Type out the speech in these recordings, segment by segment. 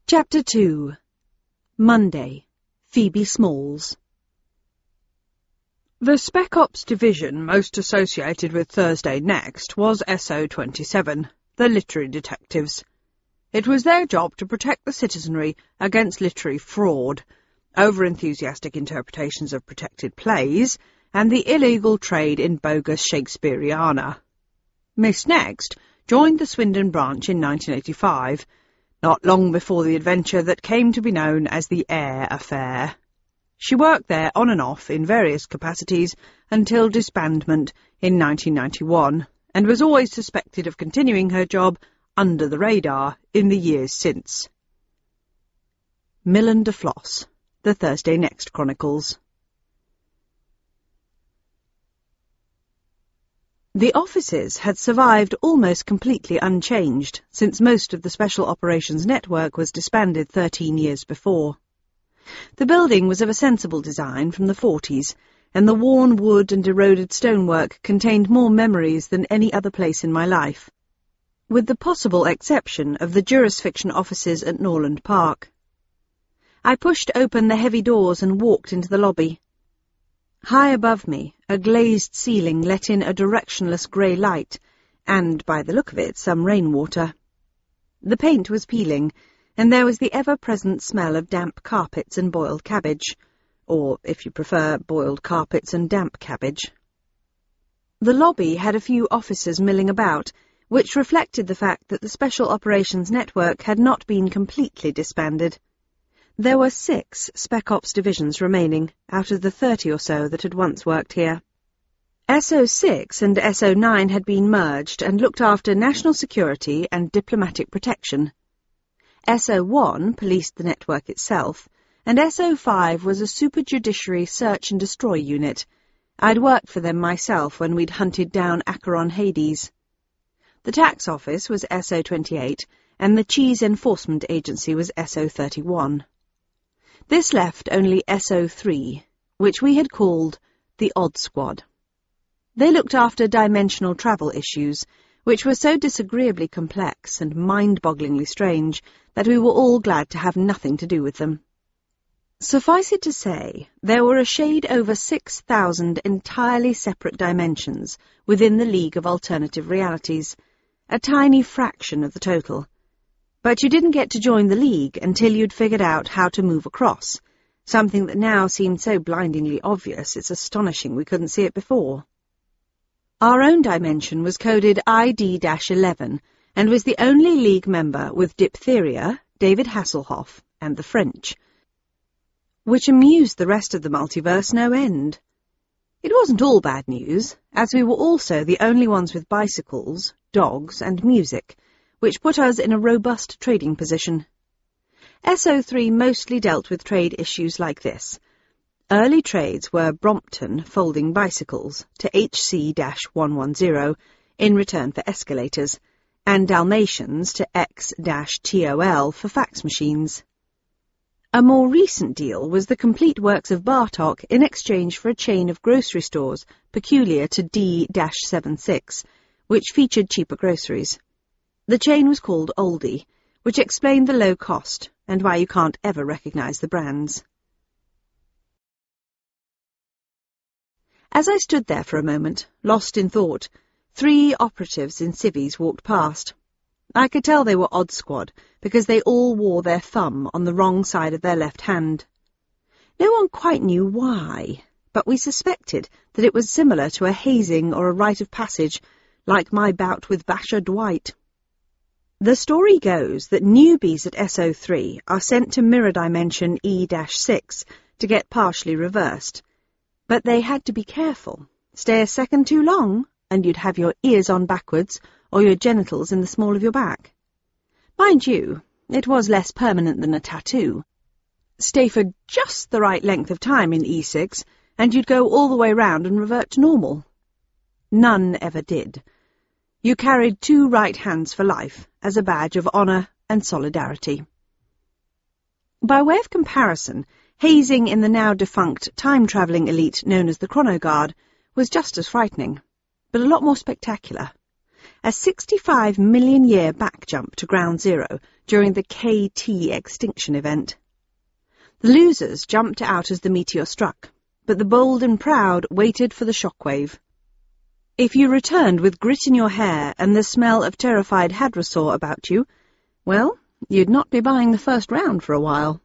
Chapter 2. Monday. Phoebe Smalls. The Spec Ops division most associated with Thursday Next was SO27, the Literary Detectives. It was their job to protect the citizenry against literary fraud, over-enthusiastic interpretations of protected plays, and the illegal trade in bogus Shakespeareana. Miss Next joined the Swindon branch in 1985, not long before the adventure that came to be known as the Eyre Affair. She worked there on and off in various capacities until disbandment in 1991, and was always suspected of continuing her job under the radar in the years since. Millen de Floss, The Thursday Next Chronicles. The offices had survived almost completely unchanged since most of the Special Operations Network was disbanded 13 years before. The building was of a sensible design from the 40s, and the worn wood and eroded stonework contained more memories than any other place in my life, with the possible exception of the jurisfiction offices at Norland Park. I pushed open the heavy doors and walked into the lobby. High above me, a glazed ceiling let in a directionless grey light, and, by the look of it, some rainwater. The paint was peeling, and there was the ever-present smell of damp carpets and boiled cabbage, or, if you prefer, boiled carpets and damp cabbage. The lobby had a few officers milling about, which reflected the fact that the Special Operations Network had not been completely disbanded. There were 6 Spec Ops divisions remaining, out of the 30 or so that had once worked here. SO6 and SO9 had been merged and looked after national security and diplomatic protection. SO1 policed the network itself, and SO5 was a superjudiciary search and destroy unit. I'd worked for them myself when we'd hunted down Acheron Hades. The tax office was SO28, and the cheese enforcement agency was SO31. This left only SO3, which we had called the Odd Squad. They looked after dimensional travel issues, which were so disagreeably complex and mind-bogglingly strange that we were all glad to have nothing to do with them. Suffice it to say, there were a shade over 6,000 entirely separate dimensions within the League of Alternative Realities, a tiny fraction of the total. But you didn't get to join the League until you'd figured out how to move across, something that now seemed so blindingly obvious it's astonishing we couldn't see it before. Our own dimension was coded ID-11 and was the only League member with diphtheria, David Hasselhoff, and the French, which amused the rest of the multiverse no end. It wasn't all bad news, as we were also the only ones with bicycles, dogs, and music, which put us in a robust trading position. SO3 mostly dealt with trade issues like this. Early trades were Brompton folding bicycles to HC-110 in return for escalators, and Dalmatians to X-TOL for fax machines. A more recent deal was the complete works of Bartok in exchange for a chain of grocery stores peculiar to D-76, which featured cheaper groceries. The chain was called Oldie, which explained the low cost and why you can't ever recognize the brands. As I stood there for a moment, lost in thought, 3 operatives in civvies walked past. I could tell they were Odd Squad because they all wore their thumb on the wrong side of their left hand. No one quite knew why, but we suspected that it was similar to a hazing or a rite of passage, like my bout with Basher Dwight. The story goes that newbies at SO3 are sent to mirror dimension E-6 to get partially reversed, but they had to be careful. Stay a second too long, and you'd have your ears on backwards or your genitals in the small of your back. Mind you, it was less permanent than a tattoo. Stay for just the right length of time in E6, and you'd go all the way round and revert to normal. None ever did. You carried 2 right hands for life, as a badge of honour and solidarity. By way of comparison, hazing in the now-defunct time-travelling elite known as the Chronoguard was just as frightening, but a lot more spectacular. a 65 million year back jump to ground zero during the KT extinction event. The losers jumped out as the meteor struck, but the bold and proud waited for the shockwave. If you returned with grit in your hair and the smell of terrified hadrosaur about you, well, you'd not be buying the first round for a while.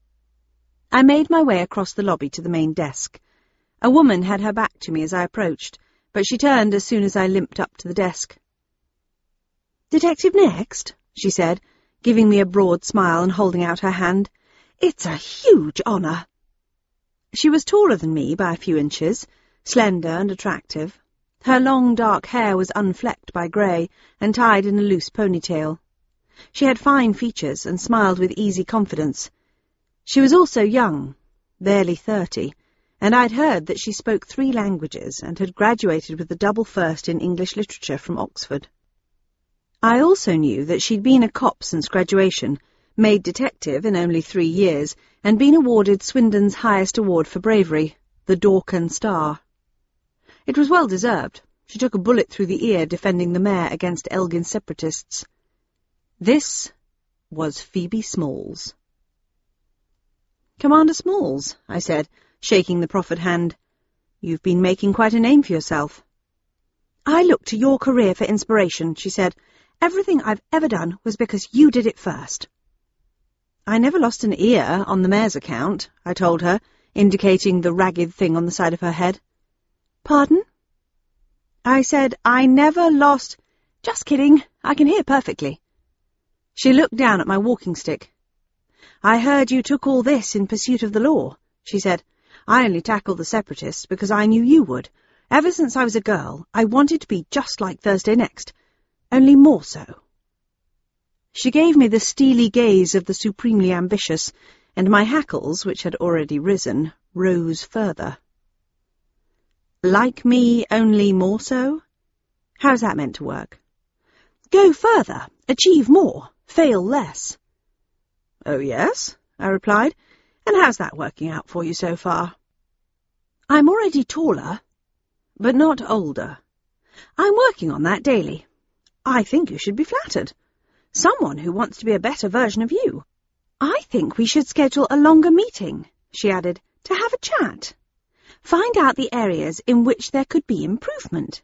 I made my way across the lobby to the main desk. A woman had her back to me as I approached, but she turned as soon as I limped up to the desk. "Detective Next," she said, giving me a broad smile and holding out her hand. "It's a huge honour." She was taller than me by a few inches, slender and attractive. Her long dark hair was unflecked by grey and tied in a loose ponytail. She had fine features and smiled with easy confidence. She was also young, barely 30, and I'd heard that she spoke 3 languages and had graduated with a double first in English literature from Oxford. I also knew that she'd been a cop since graduation, made detective in only 3 years, and been awarded Swindon's highest award for bravery, the Dorkan Star. It was well deserved. She took a bullet through the ear defending the mayor against Elgin separatists. This was Phoebe Smalls. "Commander Smalls," I said, shaking the proffered hand. "You've been making quite a name for yourself." "I look to your career for inspiration," she said. "Everything I've ever done was because you did it first." "I never lost an ear on the mayor's account," I told her, indicating the ragged thing on the side of her head. "Pardon?" "I said I never lost—" "Just kidding. I can hear perfectly." She looked down at my walking stick. "I heard you took all this in pursuit of the law," she said. "I only tackled the separatists because I knew you would. Ever since I was a girl, I wanted to be just like Thursday Next, only more so." She gave me the steely gaze of the supremely ambitious, and my hackles, which had already risen, rose further. "Like me, only more so? How's that meant to work?" "Go further, achieve more, fail less." "Oh, yes," I replied. "And how's that working out for you so far?" "I'm already taller." "But not older." "I'm working on that daily." "I think you should be flattered. Someone who wants to be a better version of you." "I think we should schedule a longer meeting," she added, "to have a chat. Find out the areas in which there could be improvement."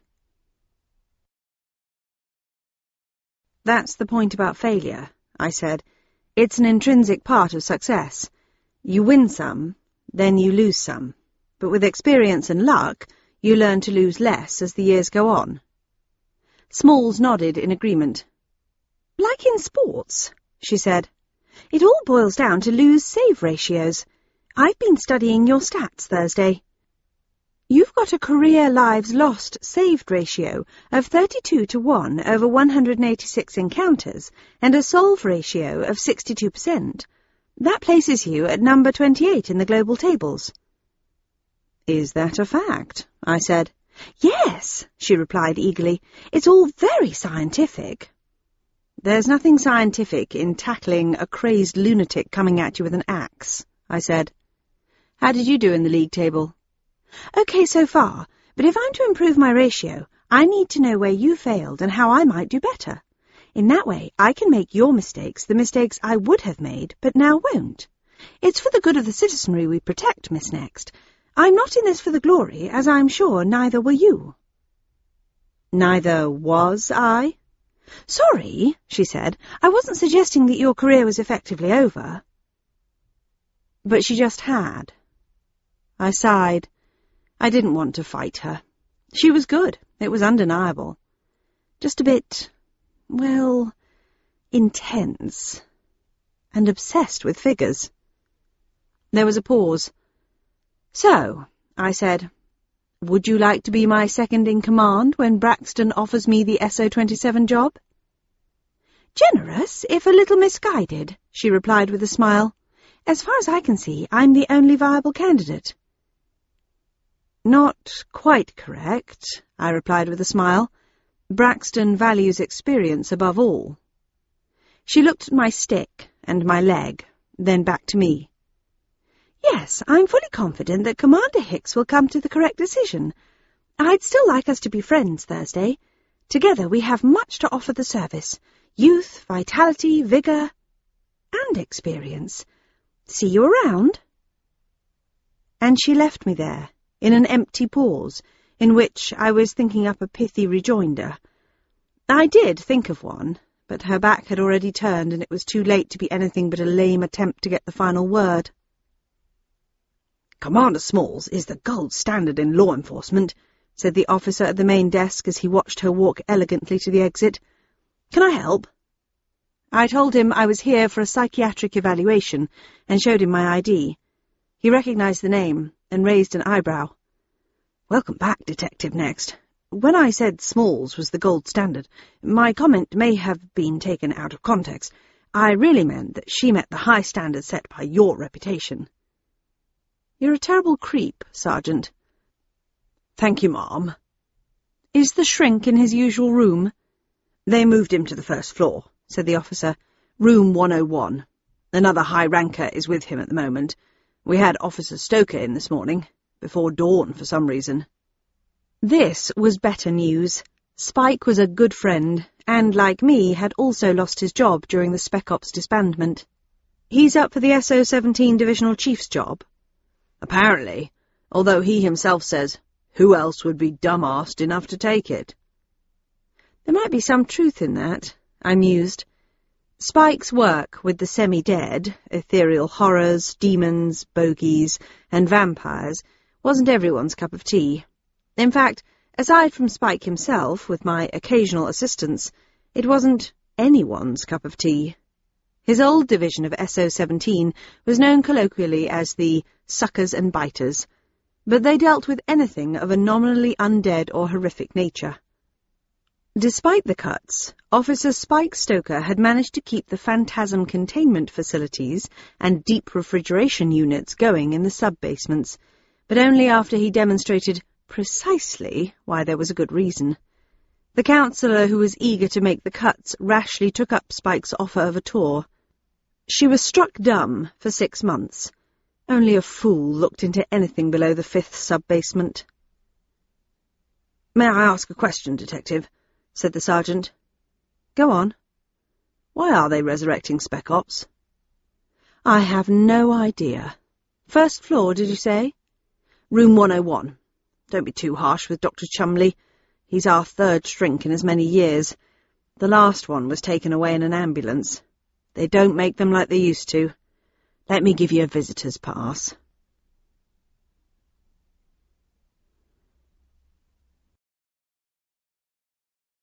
"That's the point about failure," I said. "It's an intrinsic part of success. You win some, then you lose some. But with experience and luck, you learn to lose less as the years go on." Smalls nodded in agreement. "Like in sports," she said. "It all boils down to lose-save ratios. I've been studying your stats Thursday. You've got a career lives lost-saved ratio of 32-1 over 186 encounters and a solve ratio of 62%. That places you at number 28 in the global tables." "Is that a fact?" I said. "Yes," she replied eagerly. "It's all very scientific." "There's nothing scientific in tackling a crazed lunatic coming at you with an axe," I said. "How did you do in the league table?" "Okay so far, but if I'm to improve my ratio, I need to know where you failed and how I might do better. In that way, I can make your mistakes the mistakes I would have made, but now won't. It's for the good of the citizenry we protect, Miss Next. I'm not in this for the glory, as I'm sure neither were you." "Neither was I?" "Sorry," she said. "I wasn't suggesting that your career was effectively over." But she just had. I sighed. I didn't want to fight her. She was good, it was undeniable. Just a bit, well, intense. And obsessed with figures. There was a pause. "So," I said, "would you like to be my second-in-command when Braxton offers me the SO-27 job?" "Generous, if a little misguided," she replied with a smile. "As far as I can see, I'm the only viable candidate." "Not quite correct," I replied with a smile. "Braxton values experience above all." She looked at my stick and my leg, then back to me. "Yes, I'm fully confident that Commander Hicks will come to the correct decision. I'd still like us to be friends Thursday. Together we have much to offer the service. Youth, vitality, vigour, and experience. See you around." And she left me there, in an empty pause, in which I was thinking up a pithy rejoinder. I did think of one, but her back had already turned, and it was too late to be anything but a lame attempt to get the final word. "Commander Smalls is the gold standard in law enforcement," said the officer at the main desk as he watched her walk elegantly to the exit. "Can I help?" I told him I was here for a psychiatric evaluation and showed him my ID. He recognized the name and raised an eyebrow. "Welcome back, Detective Next. When I said Smalls was the gold standard, my comment may have been taken out of context. I really meant that she met the high standard set by your reputation." "You're a terrible creep, Sergeant." "Thank you, ma'am." "Is the shrink in his usual room?" "They moved him to the first floor," said the officer. "Room 101. Another high ranker is with him at the moment. We had Officer Stoker in this morning, before dawn for some reason." This was better news. Spike was a good friend, and, like me, had also lost his job during the Spec Ops disbandment. "He's up for the SO-17 Divisional Chief's job?" "Apparently, although he himself says, who else would be dumb-arsed enough to take it?" There might be some truth in that, I mused. Spike's work with the semi-dead, ethereal horrors, demons, bogies, and vampires wasn't everyone's cup of tea. In fact, aside from Spike himself, with my occasional assistance, it wasn't anyone's cup of tea. His old division of SO-17 was known colloquially as the Suckers and Biters, but they dealt with anything of a nominally undead or horrific nature. Despite the cuts, Officer Spike Stoker had managed to keep the phantasm containment facilities and deep refrigeration units going in the sub-basements, but only after he demonstrated precisely why there was a good reason. The counsellor who was eager to make the cuts rashly took up Spike's offer of a tour. She was struck dumb for 6 months. Only a fool looked into anything below the 5th sub-basement. "May I ask a question, Detective?" said the sergeant. "Go on." "Why are they resurrecting Spec Ops?" "I have no idea. First floor, did you say?" "Room 101. Don't be too harsh with Dr. Chumley. He's our 3rd shrink in as many years. The last one was taken away in an ambulance. They don't make them like they used to. Let me give you a visitor's pass."